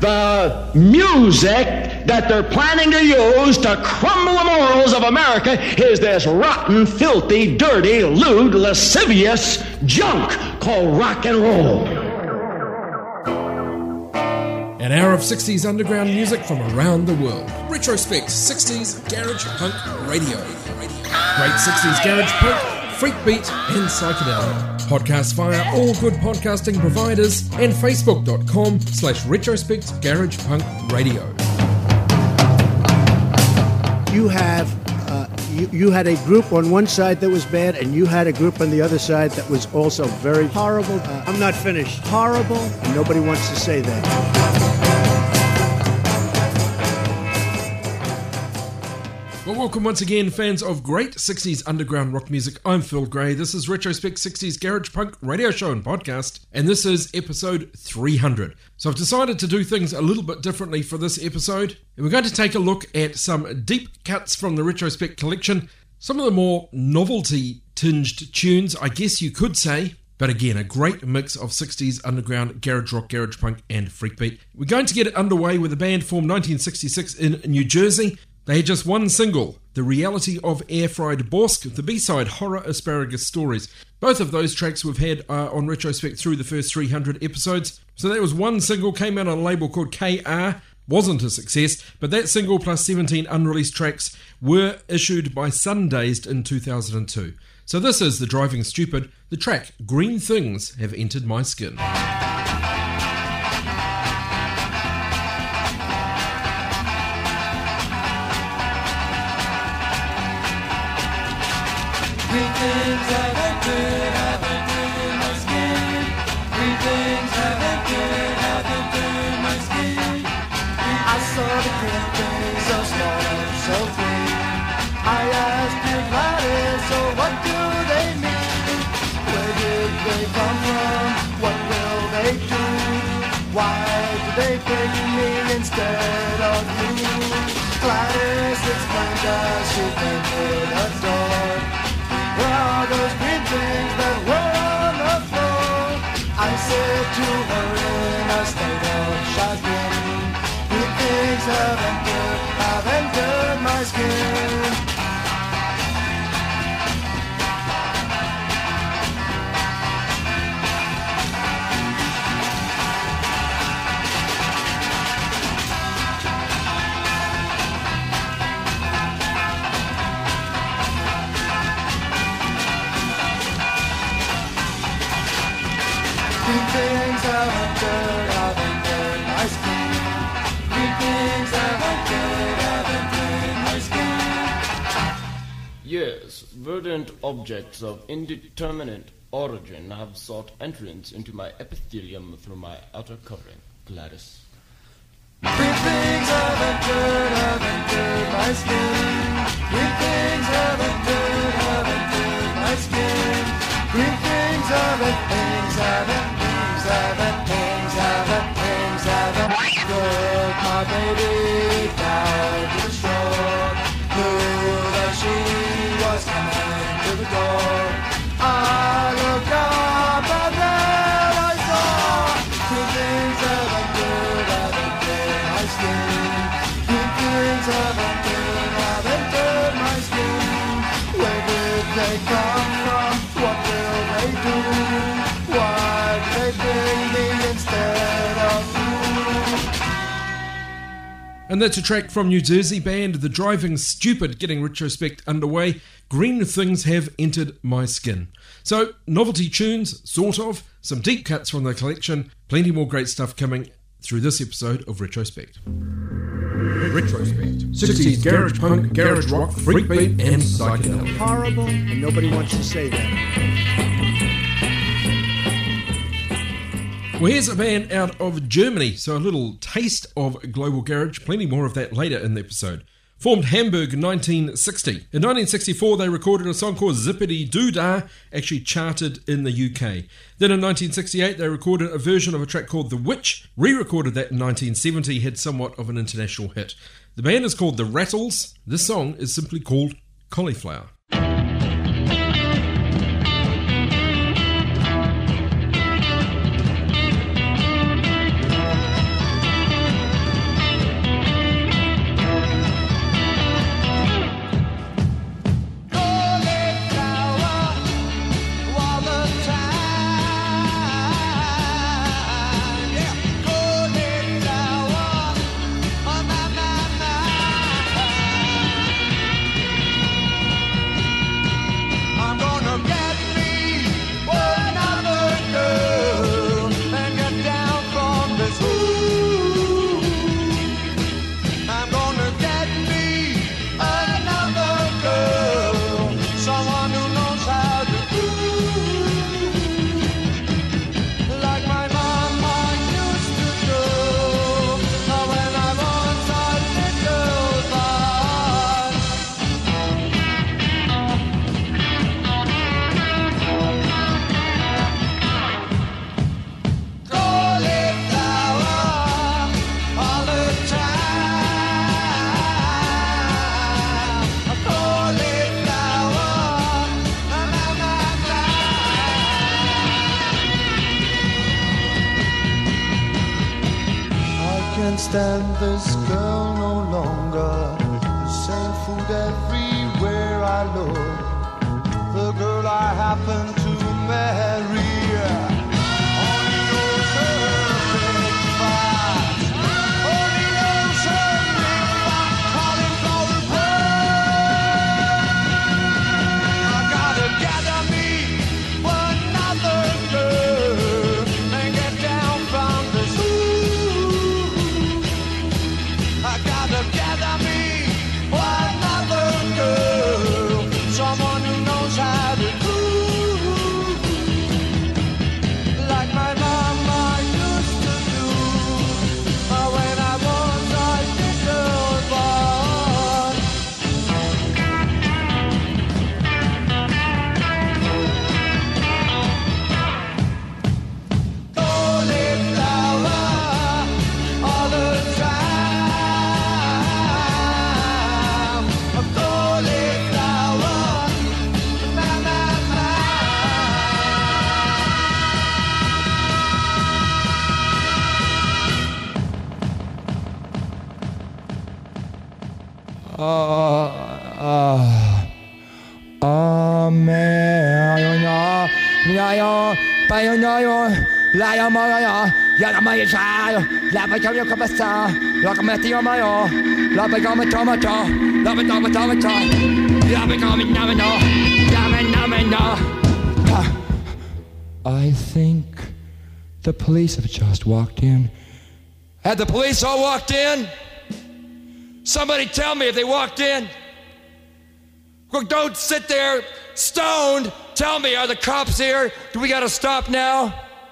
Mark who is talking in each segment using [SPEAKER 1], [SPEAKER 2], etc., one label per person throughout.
[SPEAKER 1] the music that they're planning to use to crumble the morals of America is this rotten, filthy, dirty, lewd, lascivious junk called rock and roll.
[SPEAKER 2] An hour of 60s underground music from around the world. Retrospect 60s Garage Punk Radio. Great 60s Garage Punk, Freak Beat and Psychedelic. Podcast via all good podcasting providers and facebook.com/Retrospect Garage Punk Radio.
[SPEAKER 3] You have you had a group on one side that was bad, and you had a group on the other side that was also very horrible. I'm not finished. Horrible, and nobody wants to say that.
[SPEAKER 2] Well, welcome once again, fans of great 60s underground rock music. I'm Phil Gray. This is Retrospect 60s Garage Punk radio show and podcast, and this is episode 300. So I've decided to do things a little bit differently for this episode, and we're going to take a look at some deep cuts from the Retrospect collection, some of the more novelty-tinged tunes, I guess you could say, but again, a great mix of 60s underground garage rock, garage punk, and freak beat. We're going to get it underway with a band formed 1966 in New Jersey. They had just one single, The Reality of Air-Fried Borsk, the B-side Horror Asparagus Stories. Both of those tracks we've had on Retrospect through the first 300 episodes. So that was one single, came out on a label called KR, wasn't a success, but that single plus 17 unreleased tracks were issued by Sundazed in 2002. So this is The Driving Stupid, the track Green Things Have Entered My Skin.
[SPEAKER 4] Green things have entered my skin. Green things have entered my skin. I saw the green things so small and so free. I asked you Gladys, so what do they mean? Where did they come from? What will they do? Why do they bring me instead of you? Gladys explained as she entered the door. Where are those green things that were on the floor? I said to her in a state of chagrin, green things have entered my skin. Green things have entered my skin. Green things have entered my skin.
[SPEAKER 5] Yes, verdant objects of indeterminate origin have sought entrance into my epithelium through my outer covering. Gladys.
[SPEAKER 4] Green things have entered my skin. Green things have entered my skin. Green things have took my baby down to the shore. Knew that she was coming to the door. I looked up and there I saw green things have entered my skin. Green things have entered my skin. Where did they come from? What will they do? Why did they bring me instead of you?
[SPEAKER 2] And that's a track from New Jersey band The Driving Stupid, getting Retrospect underway. Green Things Have Entered My Skin. So, novelty tunes, sort of, some deep cuts from the collection, plenty more great stuff coming through this episode of Retrospect. Retrospect. 60s garage punk, garage rock, freak beat and psychedelic.
[SPEAKER 3] Horrible, and nobody wants to say that.
[SPEAKER 2] Well, here's a band out of Germany, so a little taste of global garage, plenty more of that later in the episode. Formed Hamburg in 1960. In 1964, they recorded a song called Zippity Doo Dah, actually charted in the UK. Then in 1968, they recorded a version of a track called The Witch, re-recorded that in 1970, had somewhat of an international hit. The band is called The Rattles. This song is simply called Cauliflower.
[SPEAKER 6] can't stand this girl no longer. The same food everywhere I look. The girl I happen to marry only knows her breakfast. Only knows her breakfast. Cauliflower bread. I gotta gather me another girl and get down from this. I gotta gather me another girl, someone who knows how to do like my mama used to do when I was a little boy. Cauliflower all the time. A cauliflower, ma ma ma.
[SPEAKER 7] I think the police have just walked in. Had the police all walked in? Somebody tell me if they walked in. Well, don't sit there stoned. Tell me, are the cops here? Do we gotta stop now?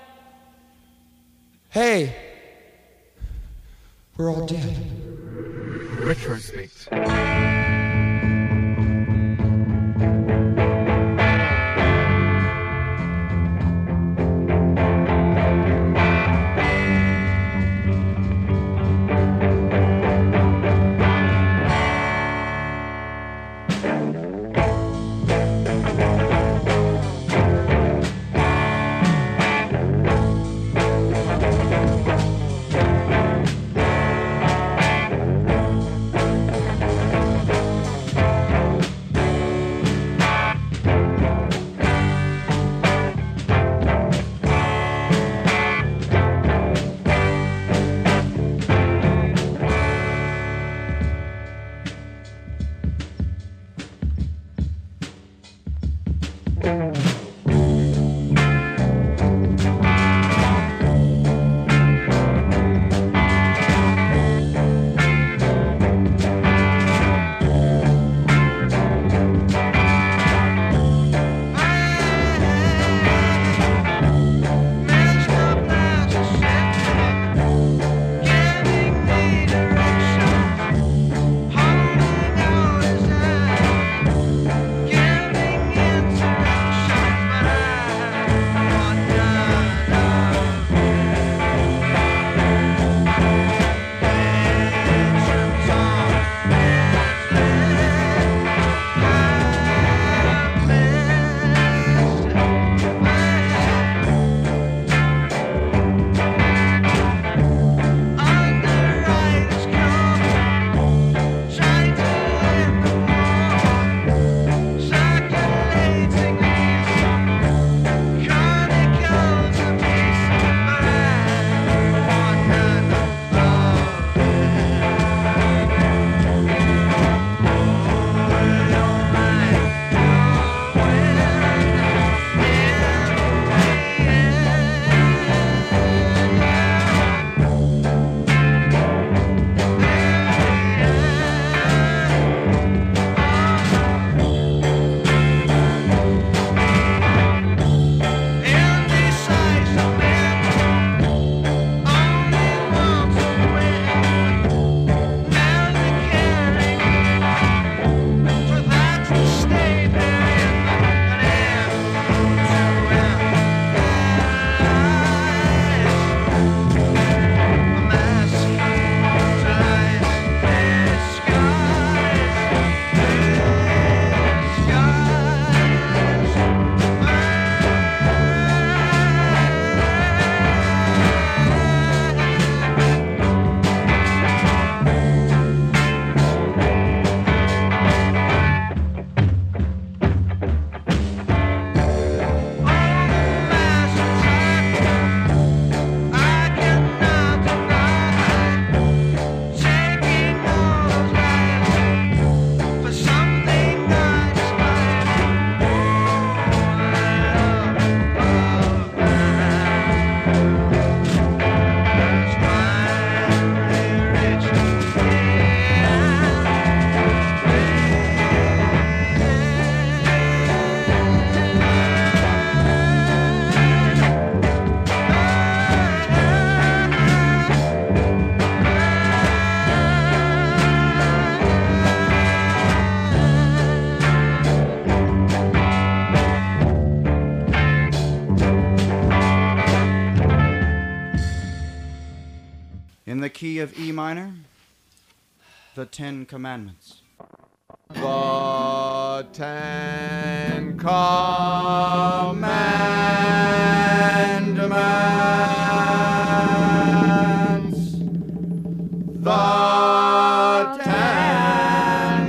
[SPEAKER 7] Hey, we're all dead.
[SPEAKER 2] Retrospect.
[SPEAKER 8] In the key of E minor, the Ten Commandments.
[SPEAKER 9] The Ten Commandments. The Ten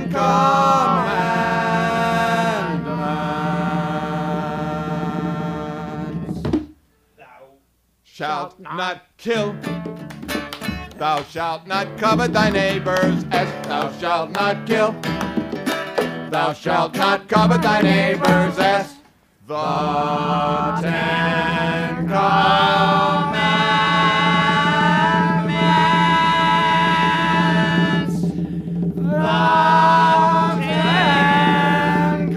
[SPEAKER 9] Commandments. Thou shalt not kill. Thou shalt not covet thy neighbor's ass. Thou shalt not kill. Thou shalt not covet thy neighbor's ass. The Ten Commandments. The Ten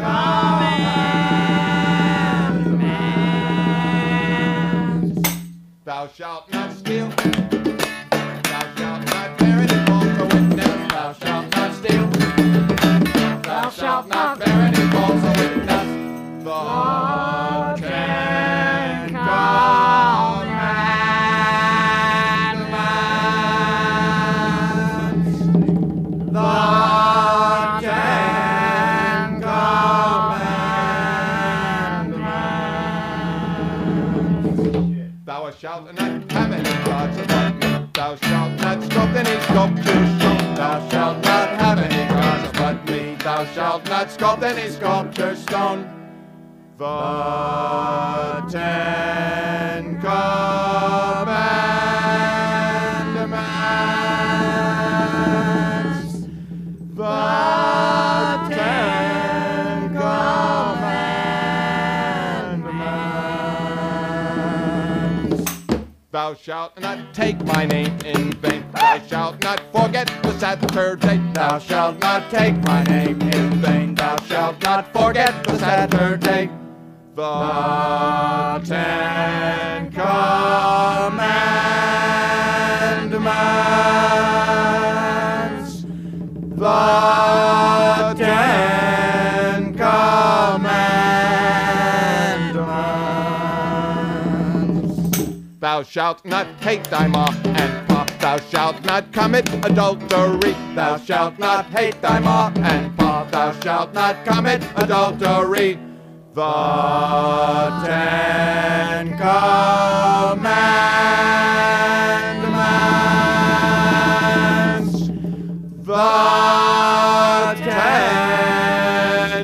[SPEAKER 9] Commandments. Thou shalt not steal. Thou shalt not bear any false witness. Thou shalt not steal. Thou shalt not bear any false witness. The Ten Commandments. The Ten Commandments. Thou shalt not have any gods about me. Thou shalt not sculpt any sculptures. Thou shalt not have any gods about me. Thou shalt not sculpt any sculpture stone. The Ten Commandments. The Ten Commandments. Thou shalt not take my name in vain. Thou shalt not forget the Saturday. Thou shalt not take my name in vain. Thou shalt not forget the Saturday. The Ten Commandments. The Ten Commandments. Thou shalt not hate thy ma and pa. Thou shalt not commit adultery. Thou shalt not hate thy ma and pa. Thou shalt not commit adultery. The Ten Commandments. The Ten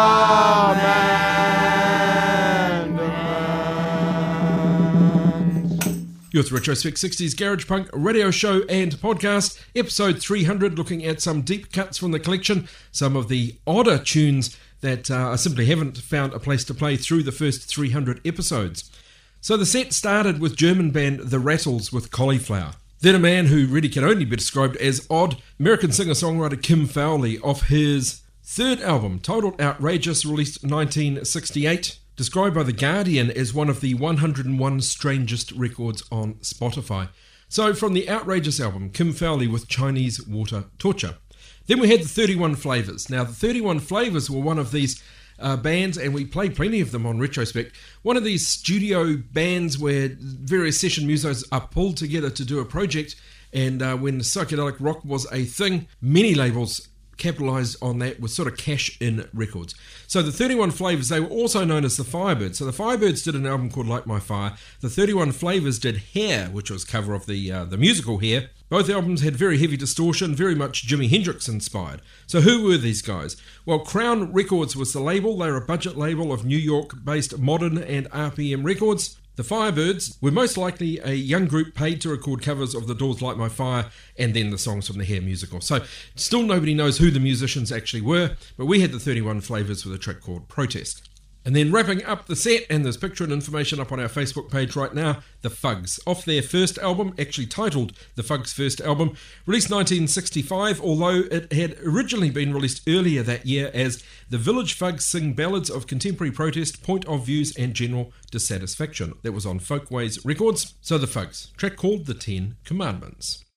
[SPEAKER 9] Commandments.
[SPEAKER 2] You're with Retrospect 60s Garage Punk radio show and podcast, episode 300, looking at some deep cuts from the collection, some of the odder tunes that I simply haven't found a place to play through the first 300 episodes. So the set started with German band The Rattles with Cauliflower. Then a man who really can only be described as odd, American singer-songwriter Kim Fowley, off his third album, titled Outrageous, released 1968, described by The Guardian as one of the 101 strangest records on Spotify. So from the Outrageous album, Kim Fowley with Chinese Water Torture. Then we had the 31 Flavors. Now, the 31 Flavors were one of these bands, and we played plenty of them on Retrospect. One of these studio bands where various session musos are pulled together to do a project, and when psychedelic rock was a thing, many labels capitalised on that with sort of cash-in records. So the 31 Flavors, they were also known as the Firebirds. So the Firebirds did an album called Light My Fire. The 31 Flavors did Hair, which was a cover of the musical Hair. Both albums had very heavy distortion, very much Jimi Hendrix inspired. So who were these guys? Well, Crown Records was the label. They were a budget label of New York-based Modern and RPM Records. The Firebirds were most likely a young group paid to record covers of The Doors' Light My Fire and then the songs from the Hair musical. So still nobody knows who the musicians actually were, but we had the 31 Flavors with a track called Protest. And then wrapping up the set, and there's picture and information up on our Facebook page right now, The Fugs, off their first album, actually titled The Fugs' First Album, released 1965, although it had originally been released earlier that year as The Village Fugs Sing Ballads of Contemporary Protest, Point of Views and General Dissatisfaction. That was on Folkways Records. So The Fugs, track called The 10 Commandments.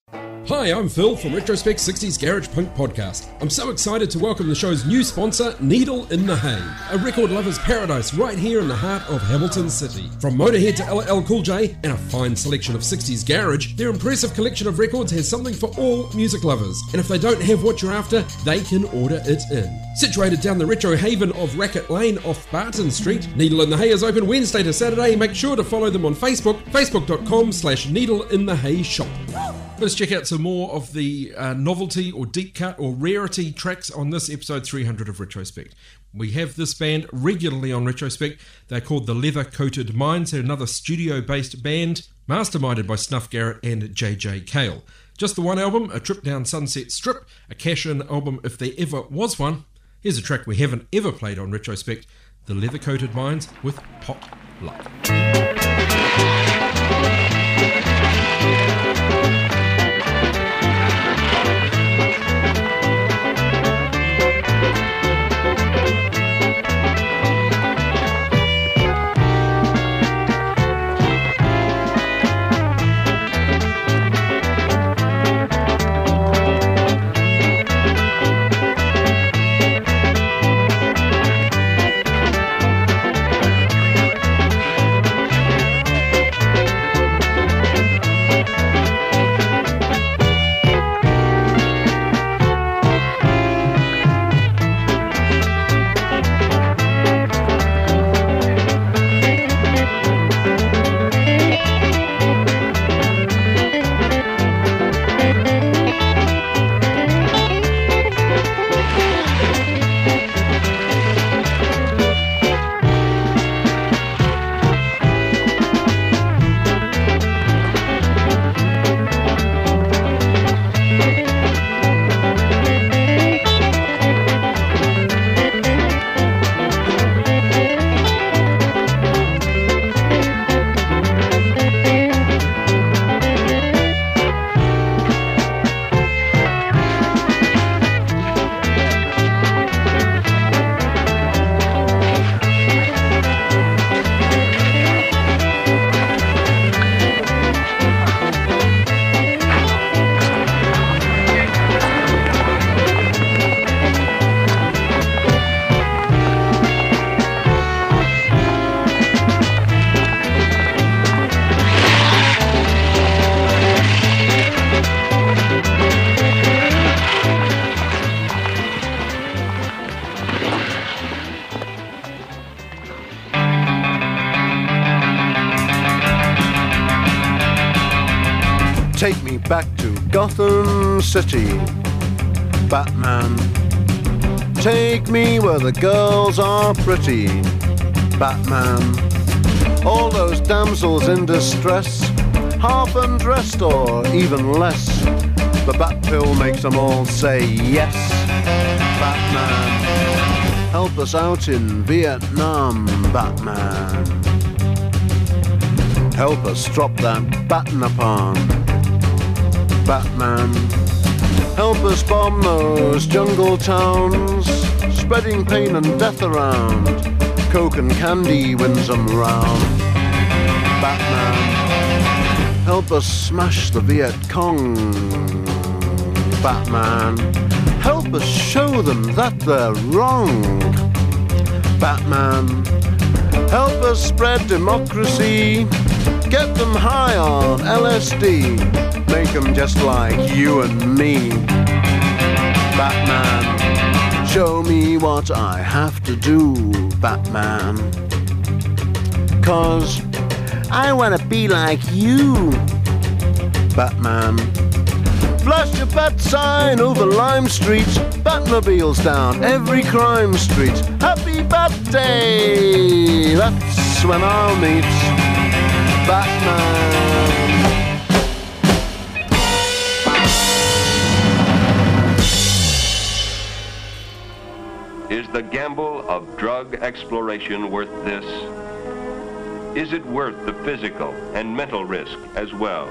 [SPEAKER 2] Hi, I'm Phil from Retrospect 60s Garage Punk Podcast. I'm so excited to welcome the show's new sponsor, Needle in the Hay, a record lover's paradise right here in the heart of Hamilton City. From Motorhead to LL Cool J and a fine selection of 60s garage, their impressive collection of records has something for all music lovers. And if they don't have what you're after, they can order it in. Situated down the retro haven of Racket Lane off Barton Street, Needle in the Hay is open Wednesday to Saturday. Make sure to follow them on Facebook, facebook.com/needleinthehayshop. Let's check out some more of the novelty or deep cut or rarity tracks on this episode 300 of Retrospect. We have this band regularly on Retrospect. They're called the Leather Coated Minds. They're another studio-based band, masterminded by Snuff Garrett and J.J. Cale. Just the one album, A Trip Down Sunset Strip, a cash-in album if there ever was one. Here's a track we haven't ever played on Retrospect, the Leather Coated Minds with Pot Luck.
[SPEAKER 10] Take me back to Gotham City, Batman. Take me where the girls are pretty, Batman. All those damsels in distress, half undressed or even less. The bat pill makes them all say yes, Batman. Help us out in Vietnam, Batman. Help us drop that baton upon, Batman. Help us bomb those jungle towns, spreading pain and death around. Coke and candy wins them round, Batman. Help us smash the Viet Cong, Batman. Help us show them that they're wrong, Batman. Help us spread democracy, get them high on LSD. Make them just like you and me, Batman. Show me what I have to do, Batman. 'Cause I wanna be like you, Batman. Flash your bat sign over Lime Street, Batmobiles down every crime street. Happy Bat Day, that's when I'll meet Batman.
[SPEAKER 11] Is the gamble of drug exploration worth this? Is it worth the physical and mental risk as well?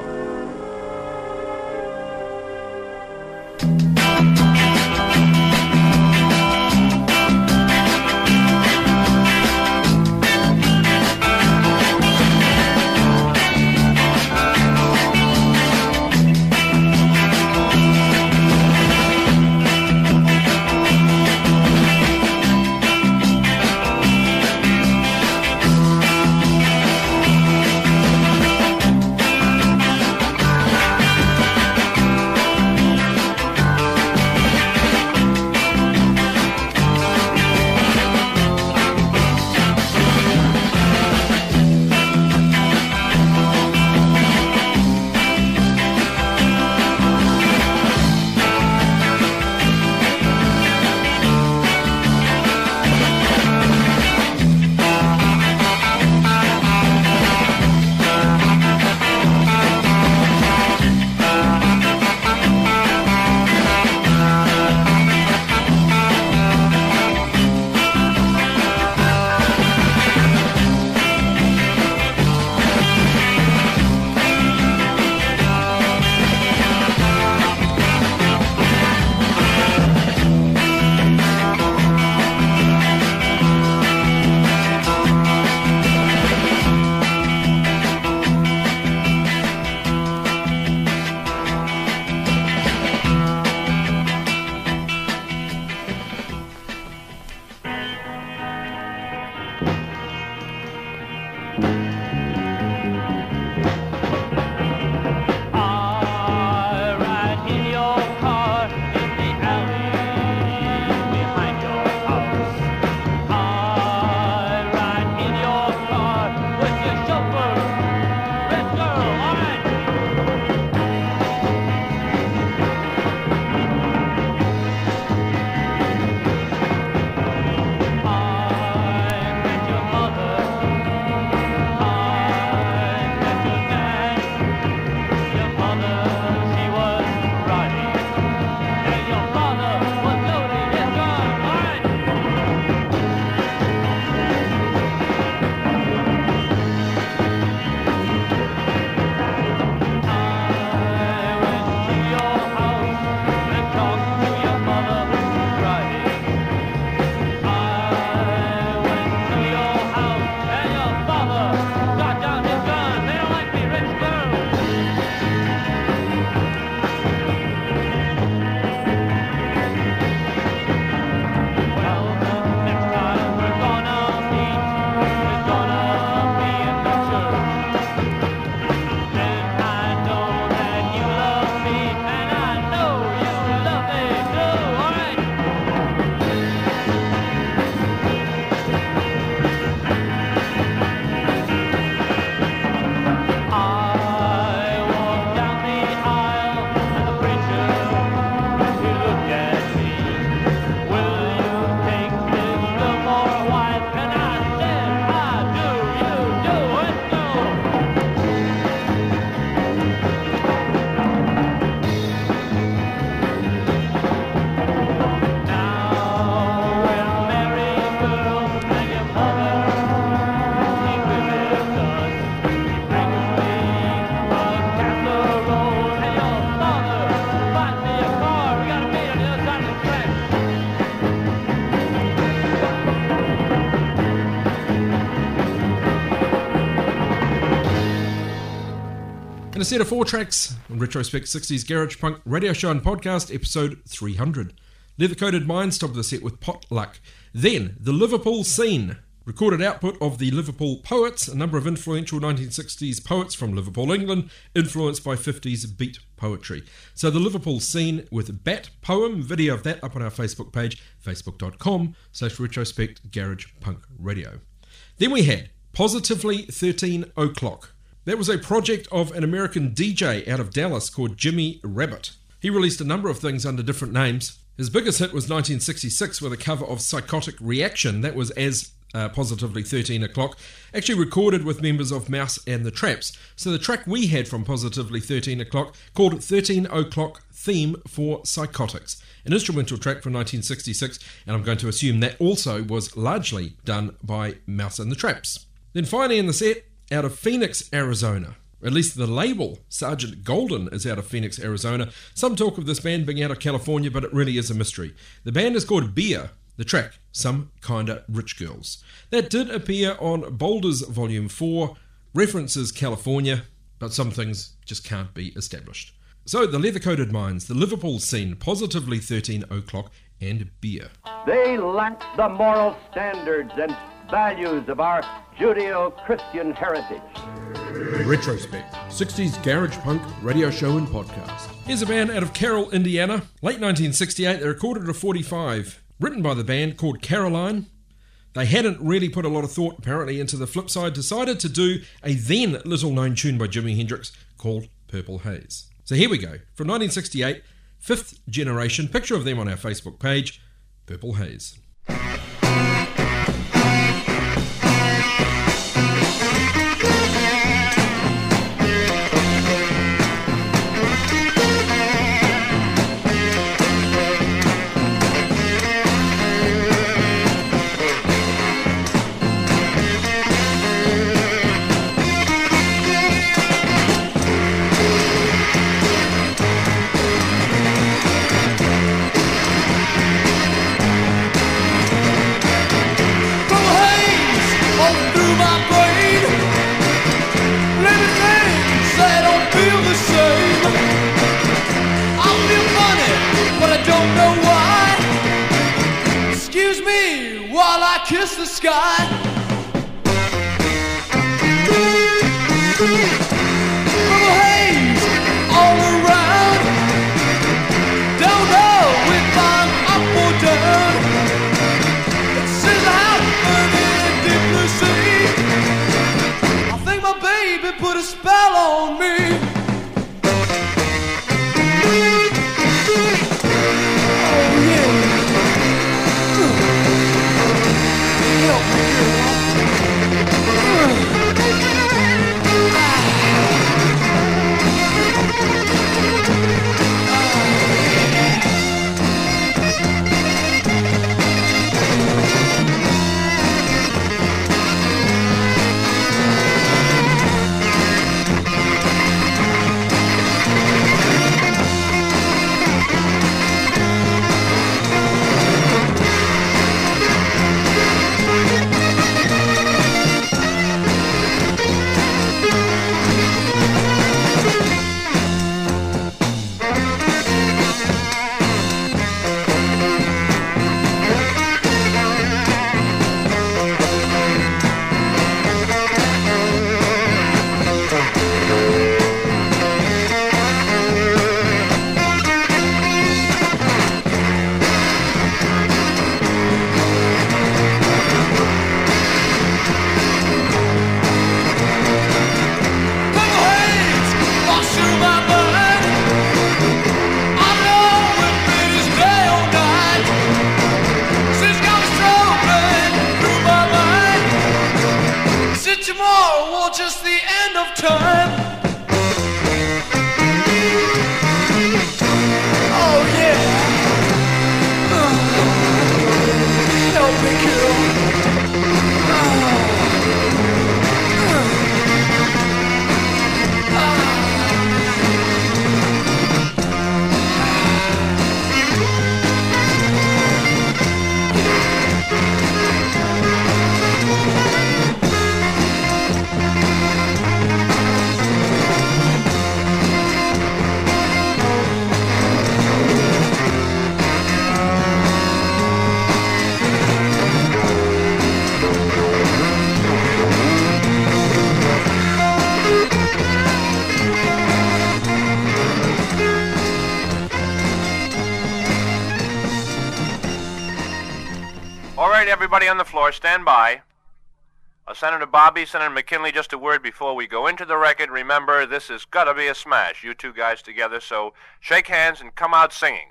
[SPEAKER 2] a set of 4 tracks on Retrospect 60s Garage Punk Radio Show and Podcast, episode 300. Leather Coated Minds top of the set with Potluck. Then, The Liverpool Scene, recorded output of the Liverpool Poets, a number of influential 1960s poets from Liverpool, England, influenced by 50s beat poetry. So The Liverpool Scene with Bat Poem, video of that up on our Facebook page, facebook.com/Retrospect Garage Punk Radio. Then we had Positively 13 O'Clock. That was a project of an American DJ out of Dallas called Jimmy Rabbit. He released a number of things under different names. His biggest hit was 1966 with a cover of Psychotic Reaction. That was as Positively 13 O'Clock, actually recorded with members of Mouse and the Traps. So the track we had from Positively 13 O'Clock, called 13 O'Clock Theme for Psychotics, an instrumental track from 1966, and I'm going to assume that also was largely done by Mouse and the Traps. Then finally in the set, out of Phoenix, Arizona. At least the label, Sergeant Golden, is out of Phoenix, Arizona. Some talk of this band being out of California, but it really is a mystery. The band is called Beer. The track, Some Kinda Rich Girls. That did appear on Boulders Volume 4, references California, but some things just can't be established. So, the Leather Coated Minds, the Liverpool Scene, Positively 13 O'Clock, and Beer.
[SPEAKER 12] They lack the moral standards and values of our Judeo-Christian heritage.
[SPEAKER 2] Retrospect, 60s Garage Punk Radio Show and Podcast. Here's a band out of Carroll, Indiana. Late 1968, they recorded a 45, written by the band, called Caroline. They hadn't really put a lot of thought, apparently, into the flip side, decided to do a then little-known tune by Jimi Hendrix called Purple Haze. So here we go, from 1968, Fifth Generation, picture of them on our Facebook page, Purple Haze.
[SPEAKER 6] Kiss the sky. Purple haze all around. Don't know if I'm up or down. It says I'm burning deep blue sea. I think my baby put a spell on me. Oh yeah. Help me, girl.
[SPEAKER 13] All right, everybody on the floor, stand by. Senator Bobby, Senator McKinley, just a word before we go into the record. Remember, this has got to be a smash, you two guys together, so shake hands and come out singing.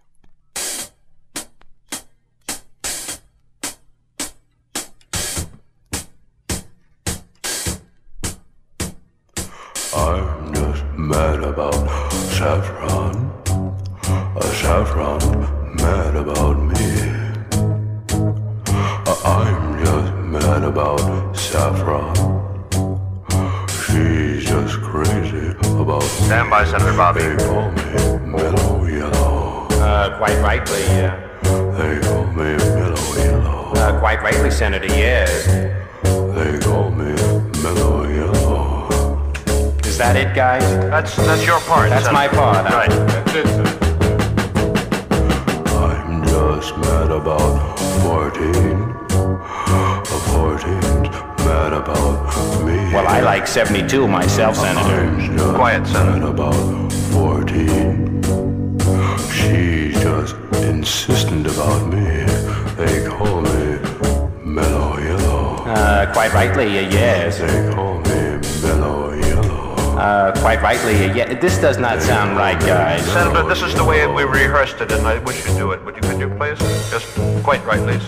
[SPEAKER 14] I'm just mad about Saffron. Saffron's mad about me. I'm just mad about Saffron. She's just crazy about me.
[SPEAKER 13] Stand by, Senator Bobby.
[SPEAKER 14] They call me Mellow Yellow.
[SPEAKER 15] Quite rightly,
[SPEAKER 14] They call me Mellow Yellow.
[SPEAKER 15] quite rightly, Senator, yes.
[SPEAKER 14] They call me Mellow Yellow.
[SPEAKER 15] Is that it, guys?
[SPEAKER 13] That's your part.
[SPEAKER 15] That's
[SPEAKER 13] Senator.
[SPEAKER 15] my part.
[SPEAKER 13] Right. That's it, sir.
[SPEAKER 14] I'm just mad about 14. 14's mad about me.
[SPEAKER 15] Well, I like 72 myself, Senator.
[SPEAKER 14] I'm just
[SPEAKER 13] Quiet, Senator.
[SPEAKER 14] mad about 14. She's just insistent about me. They call me Mellow Yellow.
[SPEAKER 15] Quite rightly, yes.
[SPEAKER 14] They call me Mellow Yellow.
[SPEAKER 15] Quite rightly, yeah. This does not sound right, guys.
[SPEAKER 13] Senator, this is the way we rehearsed it, and I wish you'd do it. Could you please? Just quite right, please.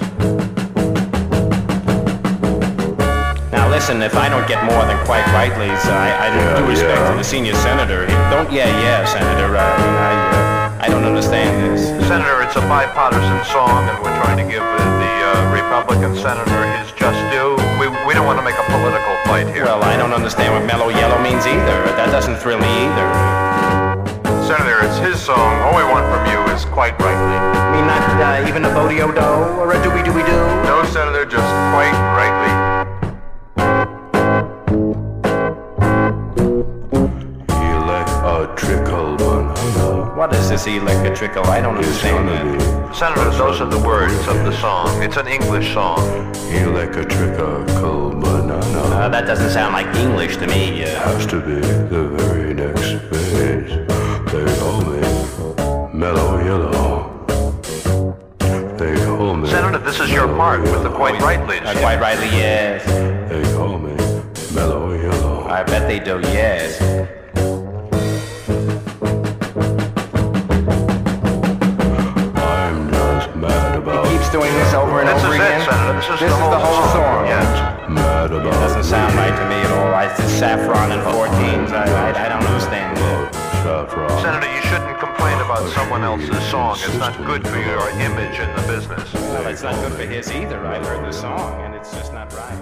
[SPEAKER 15] Now listen, if I don't get more than quite rightly, I do respect to the senior senator. Don't, Senator. I don't understand this.
[SPEAKER 13] Senator, it's a bipartisan song, and we're trying to give the Republican senator his just due. We don't want to make a political fight here.
[SPEAKER 15] Well, I don't understand what Mellow Yellow means either. That doesn't thrill me either.
[SPEAKER 13] Senator, it's his song. All we want from you is quite rightly.
[SPEAKER 15] I mean, not even a bodie-o-do or a doobie-doobie-doo?
[SPEAKER 13] No, Senator, just quite rightly.
[SPEAKER 14] Trickle banana.
[SPEAKER 15] What is this electrical? I don't understand that.
[SPEAKER 13] Senator, those are the words of the song. It's an English song.
[SPEAKER 14] Electrical banana.
[SPEAKER 15] That doesn't sound like English to me.
[SPEAKER 14] Has to be the very next page. They call me Mellow Yellow. They call me.
[SPEAKER 13] Senator, this is your part with the quite rightly.
[SPEAKER 15] Quite rightly, yes.
[SPEAKER 14] They call me Mellow Yellow.
[SPEAKER 15] I bet they do, yes. Doing this over and over again.
[SPEAKER 13] This is
[SPEAKER 15] the whole song.
[SPEAKER 13] Yes.
[SPEAKER 14] Mad about
[SPEAKER 15] it doesn't sound right to me at all. It's just Saffron and 14s. I don't understand that.
[SPEAKER 13] Senator, you shouldn't complain about someone else's song. It's not good for your image in the business.
[SPEAKER 15] Well, it's not good for his either. I heard the song, and it's just not right.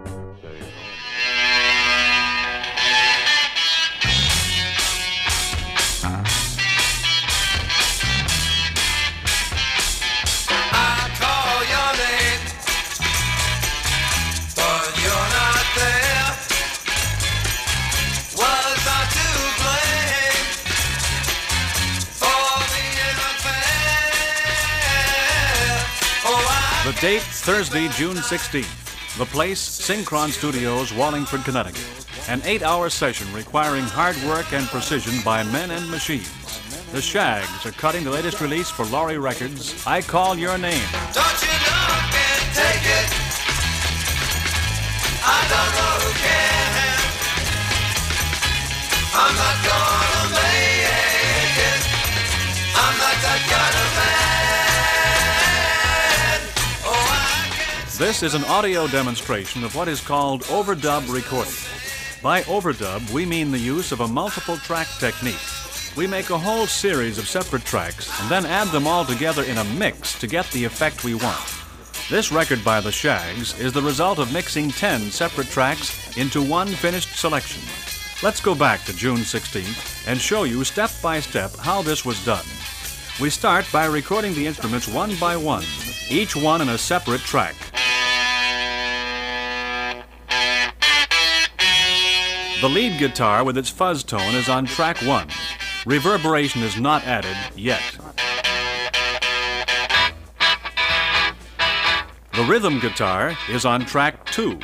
[SPEAKER 16] The date, Thursday, June 16th. The place, Synchron Studios, Wallingford, Connecticut. An 8-hour session requiring hard work and precision by men and machines. The Shags are cutting the latest release for Laurie Records, I Call Your Name.
[SPEAKER 6] Don't you look and take it. I don't know who can. I'm not gonna make it. I'm not that kind of man.
[SPEAKER 16] This is an audio demonstration of what is called overdub recording. By overdub, we mean the use of a multiple track technique. We make a whole series of separate tracks and then add them all together in a mix to get the effect we want. This record by the Shags is the result of mixing 10 separate tracks into one finished selection. Let's go back to June 16th and show you step by step how this was done. We start by recording the instruments one by one, each one in a separate track. The lead guitar with its fuzz tone is on track 1. Reverberation is not added yet. The rhythm guitar is on track 2.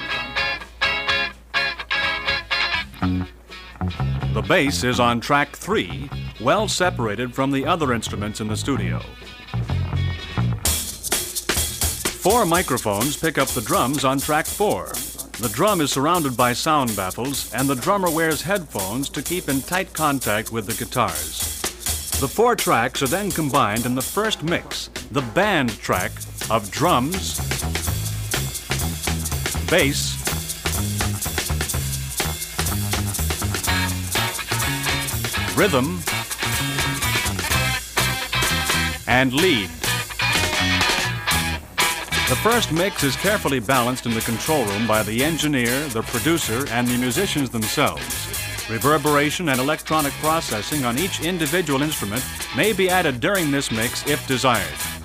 [SPEAKER 16] The bass is on track 3, well separated from the other instruments in the studio. 4 microphones pick up the drums on track 4. The drum is surrounded by sound baffles, and the drummer wears headphones to keep in tight contact with the guitars. The 4 tracks are then combined in the first mix, the band track of drums, bass, rhythm, and lead. The first mix is carefully balanced in the control room by the engineer, the producer, and the musicians themselves. Reverberation and electronic processing on each individual instrument may be added during this mix if desired.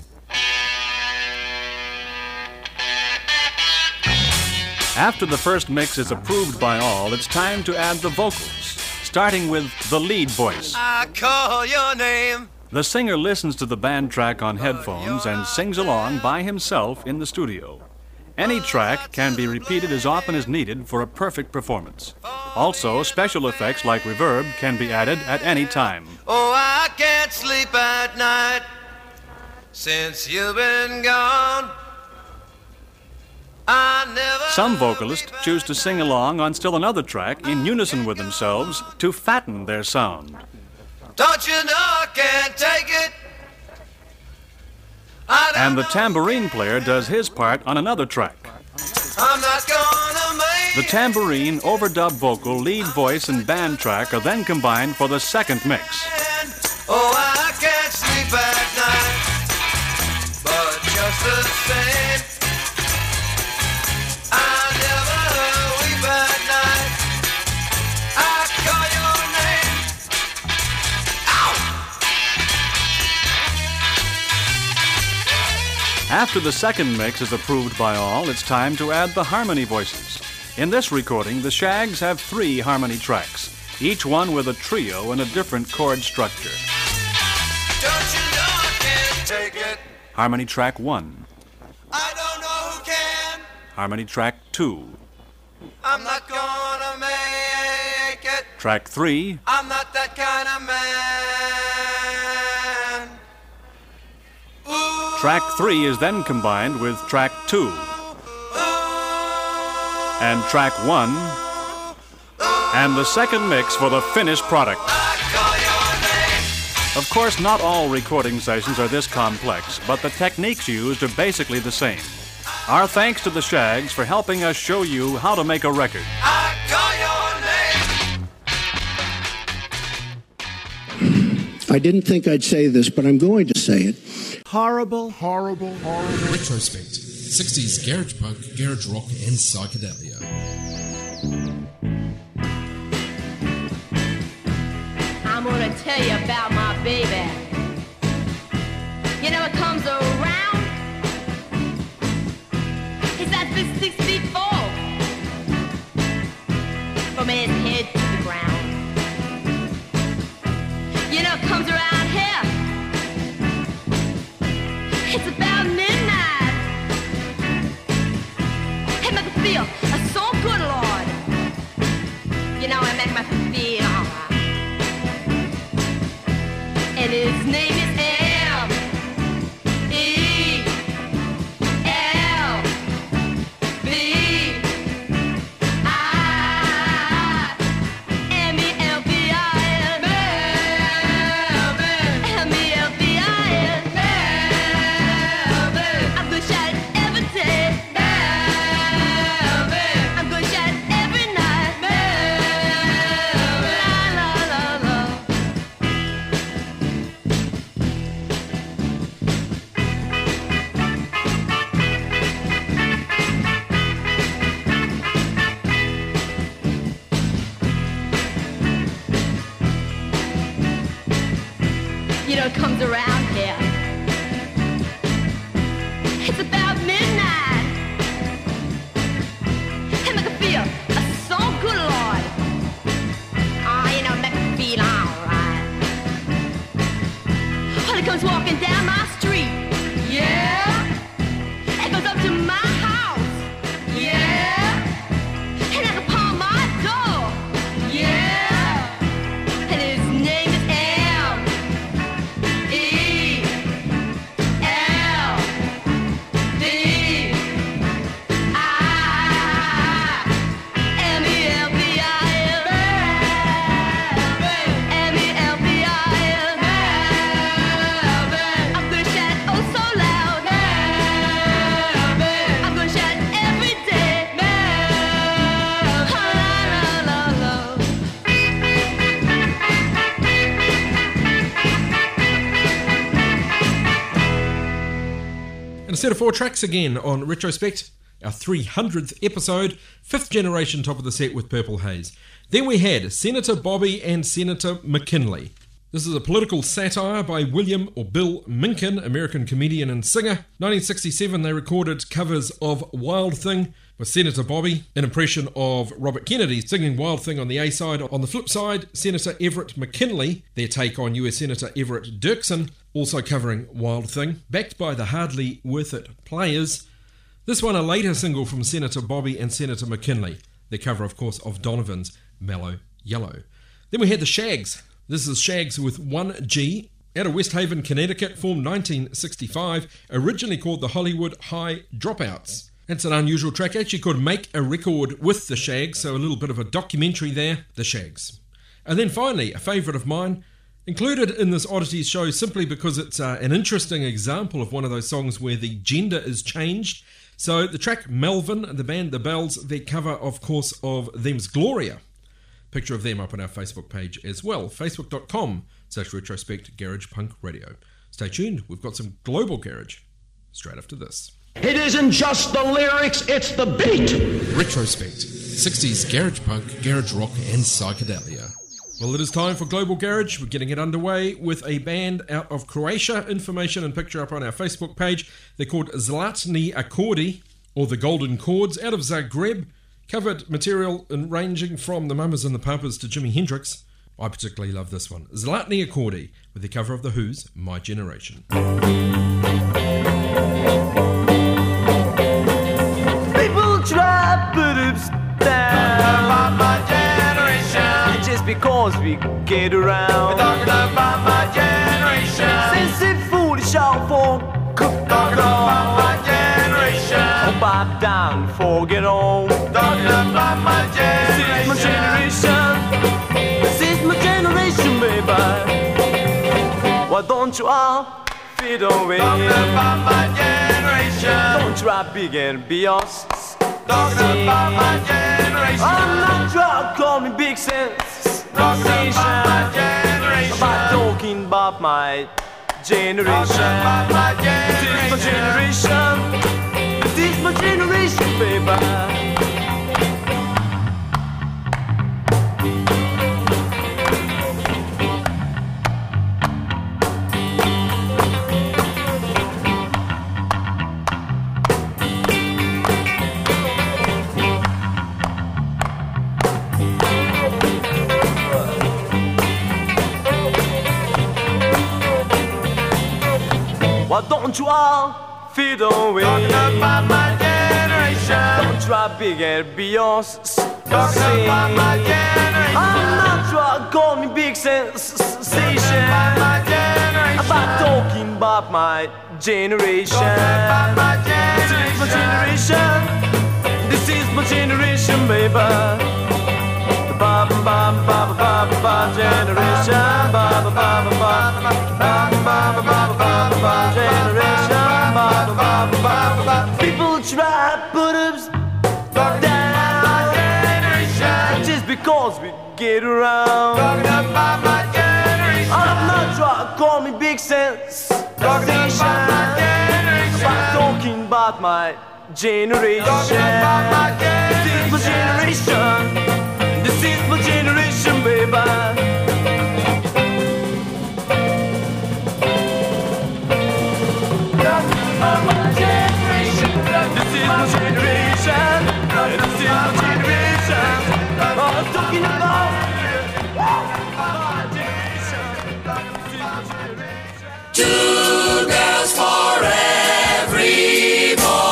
[SPEAKER 16] After the first mix is approved by all, it's time to add the vocals, starting with the lead voice.
[SPEAKER 6] I call your name.
[SPEAKER 16] The singer listens to the band track on headphones and sings along by himself in the studio. Any track can be repeated as often as needed for a perfect performance. Also, special effects like reverb can be added at any time.
[SPEAKER 6] Oh, I can't sleep at night since you've been gone. I never.
[SPEAKER 16] Some vocalists choose to sing along on still another track in unison with themselves to fatten their sound.
[SPEAKER 6] Don't you know I can't take it?
[SPEAKER 16] And the tambourine player does his part on another track.
[SPEAKER 6] I'm not gonna make
[SPEAKER 16] The tambourine, overdub vocal, lead voice, and band track are then combined for the second mix.
[SPEAKER 6] Oh, I can't sleep at night, but just the same, I never weep at night. I call your name.
[SPEAKER 16] After the second mix is approved by all, it's time to add the harmony voices. In this recording, the Shags have 3 harmony tracks, each one with a trio and a different chord structure.
[SPEAKER 6] Don't you know I can't take it?
[SPEAKER 16] Harmony track 1.
[SPEAKER 6] I don't know who can.
[SPEAKER 16] Harmony track 2.
[SPEAKER 6] I'm not gonna make it.
[SPEAKER 16] Track 3.
[SPEAKER 6] I'm not that kind of man. Ooh.
[SPEAKER 16] Track 3 is then combined with track 2. And track 1. And the second mix for the finished product. Of course, not all recording sessions are this complex, but the techniques used are basically the same. Our thanks to the Shags for helping us show you how to make a record.
[SPEAKER 3] I didn't think I'd say this, but I'm going to say it. Horrible.
[SPEAKER 2] Retrospect. 60s garage punk, garage rock, and psychedelia.
[SPEAKER 17] I'm gonna tell you about my baby. You know, it comes around. He's at 6 feet 4 from his head to the ground. You know, it comes around here. It's about midnight. It makes me feel so good, Lord. You know, it makes me feel alright. It is
[SPEAKER 2] a set of 4 tracks again on Retrospect, our 300th episode, 5th generation top of the set with Purple Haze. Then we had Senator Bobby and Senator McKinley. This is a political satire by William or Bill Minkin, American comedian and singer. 1967 they recorded covers of Wild Thing with Senator Bobby, an impression of Robert Kennedy singing Wild Thing on the A side. On the flip side, Senator Everett McKinley, their take on US Senator Everett Dirksen, also covering Wild Thing, backed by the Hardly Worth It Players. This one a later single from Senator Bobby and Senator McKinley, their cover of course of Donovan's Mellow Yellow. Then we had the Shags. This is Shags with 1G, out of West Haven, Connecticut, formed 1965, originally called the Hollywood High Dropouts. It's an unusual track, actually could make a record with the Shags, so a little bit of a documentary there, the Shags. And then finally, a favourite of mine, included in this Oddities show simply because it's an interesting example of one of those songs where the gender is changed. So the track Melvin, the band The Bells, their cover of course of Them's Gloria. Picture of them up on our Facebook page as well, facebook.com/retrospect Garage Punk Radio. Stay tuned, we've got some global garage straight after this.
[SPEAKER 1] It isn't just the lyrics, it's the beat!
[SPEAKER 2] Retrospect, 60s garage punk, garage rock and psychedelia. Well, it is time for Global Garage. We're getting it underway with a band out of Croatia. Information and picture up on our Facebook page. They're called Zlatni Akordi, or the Golden Chords, out of Zagreb. Covered material ranging from the Mamas and the Papas to Jimi Hendrix. I particularly love this one. Zlatni Akordi, with the cover of The Who's My Generation.
[SPEAKER 6] People try put ups down about my generation. Just because we get around. We're talking about my generation. Since it foolish out for talking about my generation. Oh, bob down, forget on. Talking about my generation. This is my generation. This is my generation, baby. Why don't you all fade away? Talking about my generation. Don't try big and be us. Talking about my generation. I'm not trying to call me big sense. Talking about my generation. I'm talking about my generation. Talking about my generation. This is my generation. This is my generation, baby. Why don't you all fade away? Talking about my generation. Don't try big and be yours. Talking about my generation. I'm not trying to call me big sensation. Talking about my generation. I'm talking about my generation. Talking about my generation. This is my generation. This is my generation, baby. Ba ba ba ba ba ba generation. Ba ba ba ba ba ba ba ba ba generation. Ba ba ba ba. People try put ups down just because we get around. Talking about my generation. I'm not trying to call me big sense. Talking about my generation. I'm talking about my generation. Talking about my generation. This is my generation. This is my generation, baby. This is my generation. I'm talking about my generation. 2 girls for every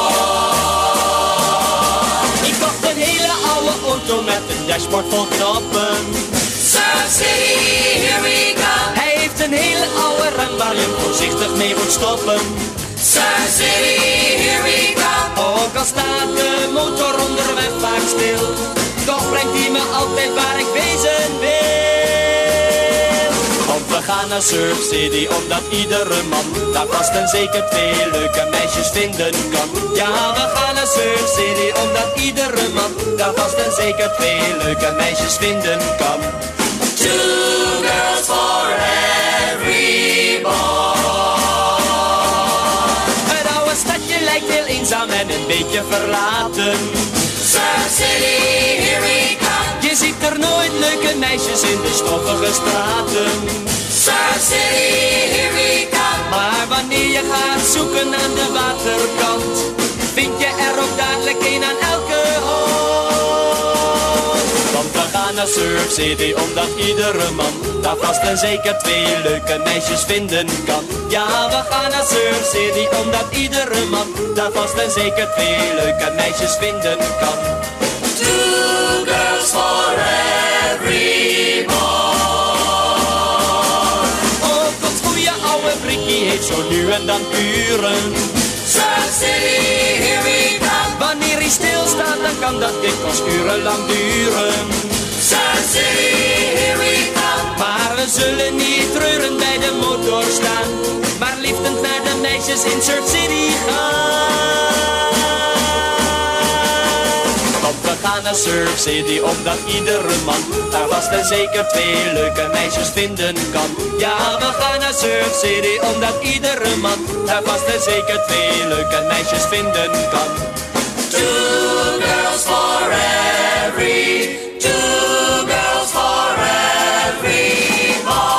[SPEAKER 6] boy. Ik kocht een hele oude auto met een dashboard vol knoppen. Sun City, here we come. Hij heeft een hele oude rem waar je voorzichtig mee moet stoppen. Sun City, here we come. Ook al staat de motor onderweg vaak stil, toch brengt hij me altijd waar ik wezen wil. Want we gaan naar Surf City, omdat iedere man daar vast en zeker 2 leuke meisjes vinden kan. Ja, we gaan naar Surf City, omdat iedere man daar vast en zeker 2 leuke meisjes vinden kan. 2 girls for every boy. Het oude stadje
[SPEAKER 4] eenzaam en een beetje verlaten. Surf City, here we come. Je ziet er nooit leuke meisjes in de stoffige straten. Surf City, here we come. Maar wanneer je gaat zoeken aan de waterkant, vind je er ook dadelijk een aan elke hand. Want we gaan naar Surf City omdat iedere man daar vast en zeker 2 leuke meisjes vinden kan. Ja, we gaan naar Surf City omdat iedere man daar vast en zeker 2 leuke meisjes vinden kan. 2 girls for every boy. Ook ons goeie oude Brikkie heeft zo nu en dan kuren. Surf City, here we come. Wanneer hij stilstaat, dan kan dat dikwijls urenlang duren. Surf City, here we come. Maar we zullen niet treuren bij de motor staan, maar liefdend naar de meisjes in Surf City gaan. Want we gaan naar Surf City omdat iedere man daar vast en zeker 2 leuke meisjes vinden kan. Ja, we gaan naar Surf City omdat iedere man daar vast en zeker 2 leuke meisjes vinden kan. 2 girls for every, 2 girls for every boy.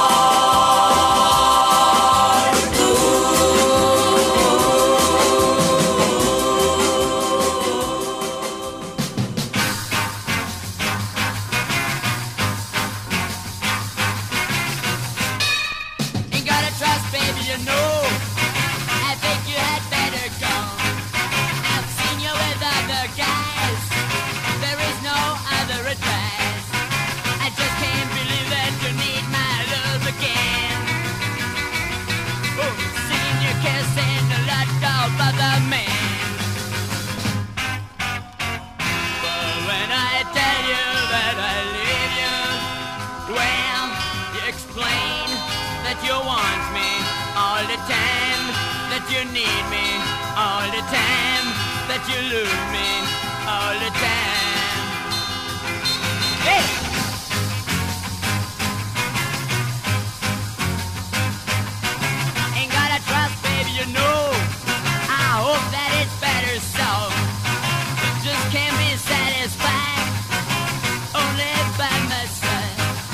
[SPEAKER 4] Ain't gotta trust, baby, you know. I think you had better go. I've seen you with other guys. There is no other advice. I just can't believe that you need my love again. Oh, seeing you kissing a lot of other men. But when I tell you that I leave you, well, you explain that you want me all the time, that you need me all the time, that you lose me all the time. Hey! Ain't gotta trust, baby, you know. I hope that it's better so. Just can't be satisfied only by myself.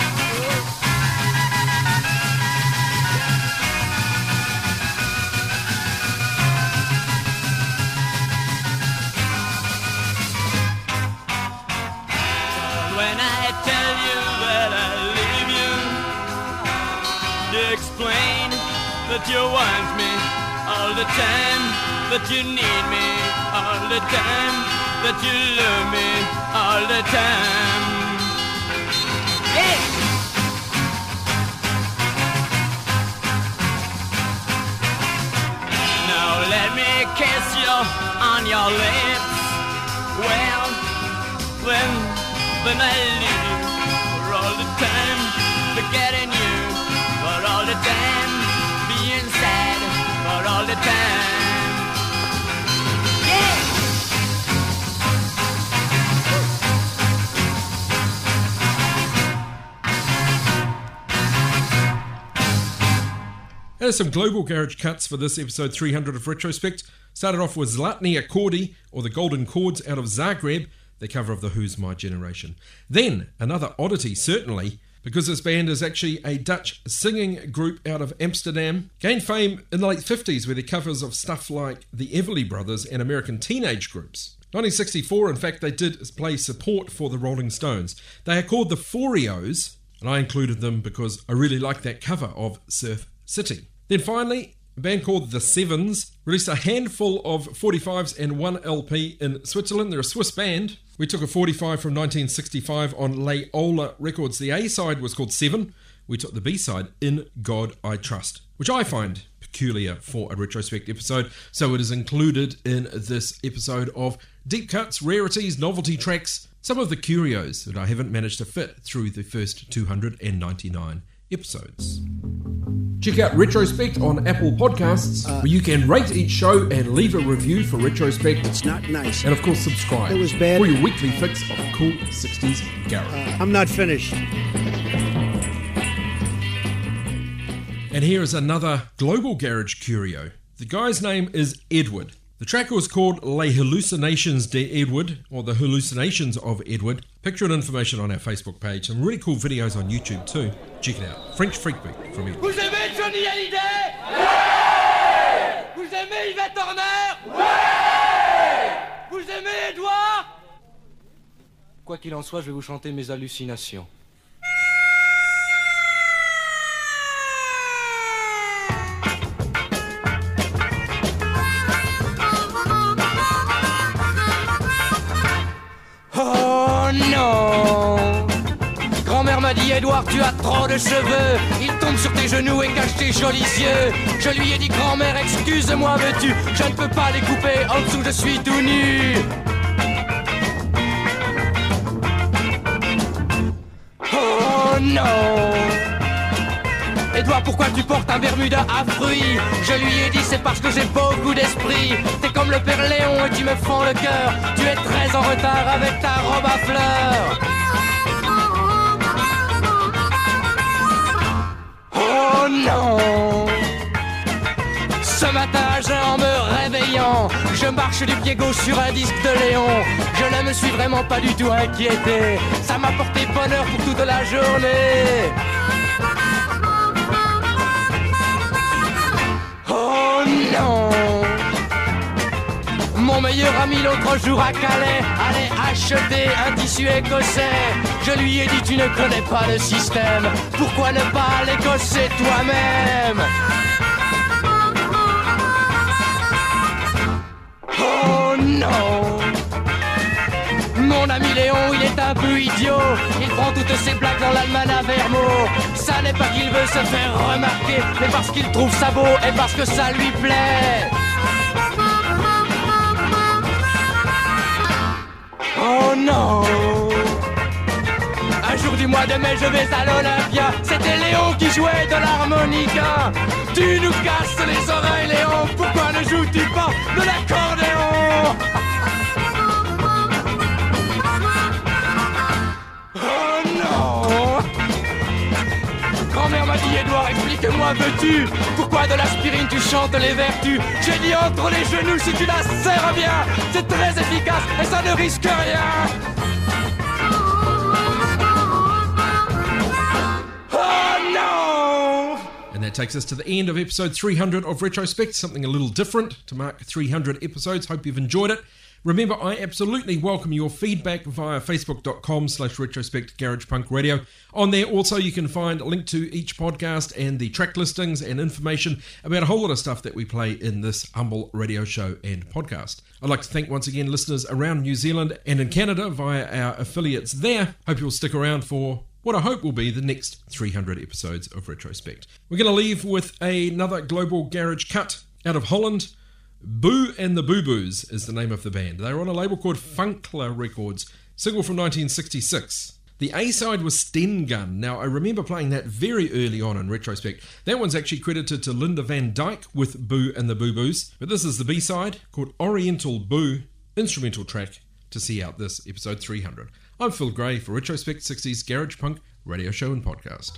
[SPEAKER 4] When I tell you that I leave you, you explain that you want me all the time, that you need me all the time, that you love me all the time. Hey! Now let me kiss you on your lips. Well, then I leave you for all the time, forgetting you for all the time, being sad for all the time. Yeah!
[SPEAKER 2] There's some global garage cuts for this episode 300 of Retrospect. Started off with Zlatni Accordi, or the Golden Chords, out of Zagreb, the cover of The Who's My Generation. Then, another oddity, certainly, because this band is actually a Dutch singing group out of Amsterdam. Gained fame in the late 50s with their covers of stuff like the Everly Brothers and American teenage groups. 1964, in fact, they did play support for the Rolling Stones. They are called the Forios, and I included them because I really like that cover of Surf City. Then finally, a band called The Sevens released a handful of 45s and 1 LP in Switzerland. They're a Swiss band. We took a 45 from 1965 on Leola Records. The A-side was called 7. We took the B-side, In God I Trust, which I find peculiar for a retrospect episode, so it is included in this episode of Deep Cuts, Rarities, Novelty Tracks, some of the curios that I haven't managed to fit through the first 299 episodes. Check out Retrospect on Apple Podcasts, where you can rate each show and leave a review for Retrospect.
[SPEAKER 3] It's not nice.
[SPEAKER 2] And of course, subscribe.
[SPEAKER 3] It was bad.
[SPEAKER 2] For your weekly fix of cool 60s garage.
[SPEAKER 3] I'm not finished.
[SPEAKER 2] And here is another global garage curio. The guy's name is Edward. The track was called Les Hallucinations de Edward, or The Hallucinations of Edward. Picture and information on our Facebook page. Some really cool videos on YouTube too. Check it out. French Freakbeat from Edward.
[SPEAKER 6] Vous aimez Johnny Hallyday? Ouais! Vous aimez Yvette Horner? Ouais! Vous aimez Edouard? Quoi qu'il en soit, je vais vous chanter mes hallucinations. Oh non! Grand-mère m'a dit, Edouard, tu as trop de cheveux. Il tombe sur tes genoux et cache tes jolis yeux. Je lui ai dit, grand-mère, excuse-moi, veux-tu? Je ne peux pas les couper, en dessous je suis tout nu. Oh non! Edouard, pourquoi tu portes un Bermuda à fruits? Je lui ai dit, c'est parce que j'ai beaucoup d'esprit. T'es comme le père Léon et tu me fends le cœur. Tu es très en retard avec ta robe à fleurs. Oh non! Ce matin, en me réveillant, je marche du pied gauche sur un disque de Léon. Je ne me suis vraiment pas du tout inquiété. Ça m'a porté bonheur pour toute la journée. Oh non! Mon meilleur ami l'autre jour à Calais allait acheter un tissu écossais. Je lui ai dit, tu ne connais pas le système. Pourquoi ne pas l'écosser toi-même? Oh non! Mon ami Léon, il est un peu idiot. Il prend toutes ses blagues dans l'almanach Vermo. Ça n'est pas qu'il veut se faire remarquer, mais parce qu'il trouve ça beau et parce que ça lui plaît. Oh non! Un jour du mois de mai, je vais à l'Olympia. C'était Léon qui jouait de l'harmonica. Tu nous casses les oreilles, Léon. Pourquoi ne joues-tu pas de l'accordéon? Oh non! Grand-mère m'a dit, Edouard, explique-moi, veux-tu? Pourquoi de l'aspirine tu chantes les vertus? J'ai dit entre les genoux si tu la serres bien. C'est très efficace et ça ne risque rien. Oh no!
[SPEAKER 2] And that takes us to the end of episode 300 of Retrospect, something a little different to mark 300 episodes. Hope you've enjoyed it. Remember, I absolutely welcome your feedback via facebook.com/retrospect Garage Punk Radio. On there also you can find a link to each podcast and the track listings and information about a whole lot of stuff that we play in this humble radio show and podcast. I'd like to thank once again listeners around New Zealand and in Canada via our affiliates there. Hope you'll stick around for what I hope will be the next 300 episodes of Retrospect. We're going to leave with another global garage cut out of Holland. Boo and the Boo Boos is the name of the band. They were on a label called Funkler Records, single from 1966. The A-side was Sten Gun. Now, I remember playing that very early on in Retrospect. That one's actually credited to Linda Van Dyke with Boo and the Boo Boos. But this is the B-side called Oriental Boo, instrumental track to see out this episode 300. I'm Phil Gray for Retrospect 60s Garage Punk radio show and podcast.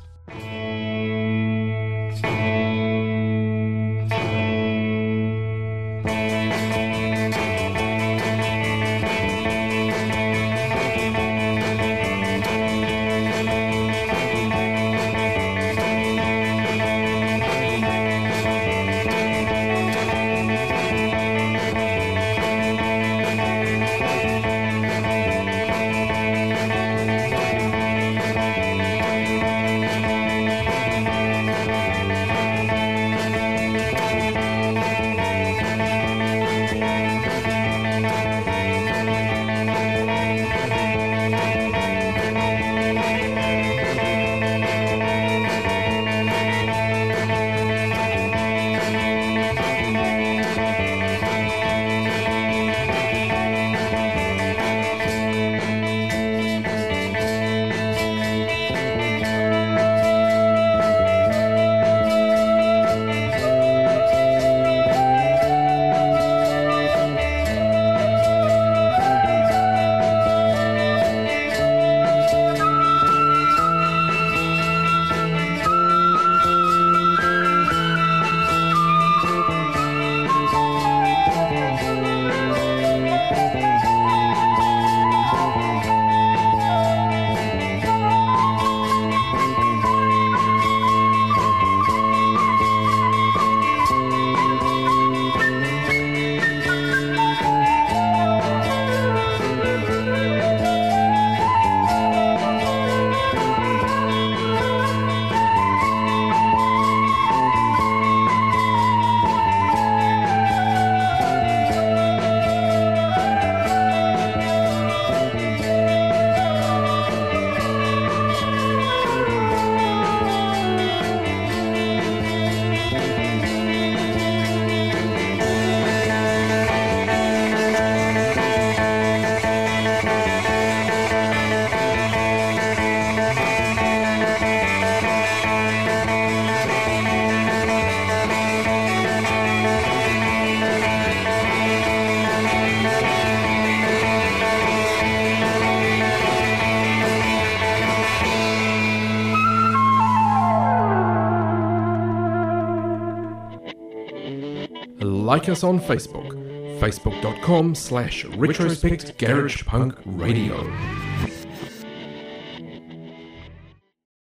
[SPEAKER 2] like us on Facebook, facebook.com/retrospect garage punk radio.